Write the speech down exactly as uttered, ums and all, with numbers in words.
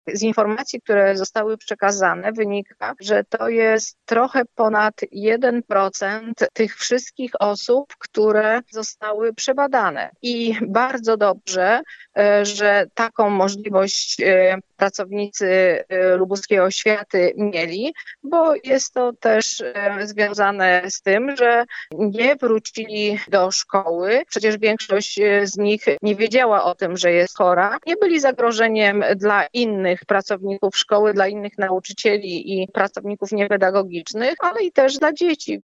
Z informacji, które zostały przekazane, wynika, że to jest trochę ponad jeden procent tych wszystkich osób, które zostały przebadane. I bardzo dobrze, że taką możliwość pracownicy lubuskiej oświaty mieli, bo jest to też związane z tym, że nie wrócili do szkoły. Przecież większość z nich nie wiedziała o tym, że jest chora. Nie byli zagrożeniem dla innych pracowników szkoły, dla innych nauczycieli i pracowników niepedagogicznych, ale i też dla dzieci.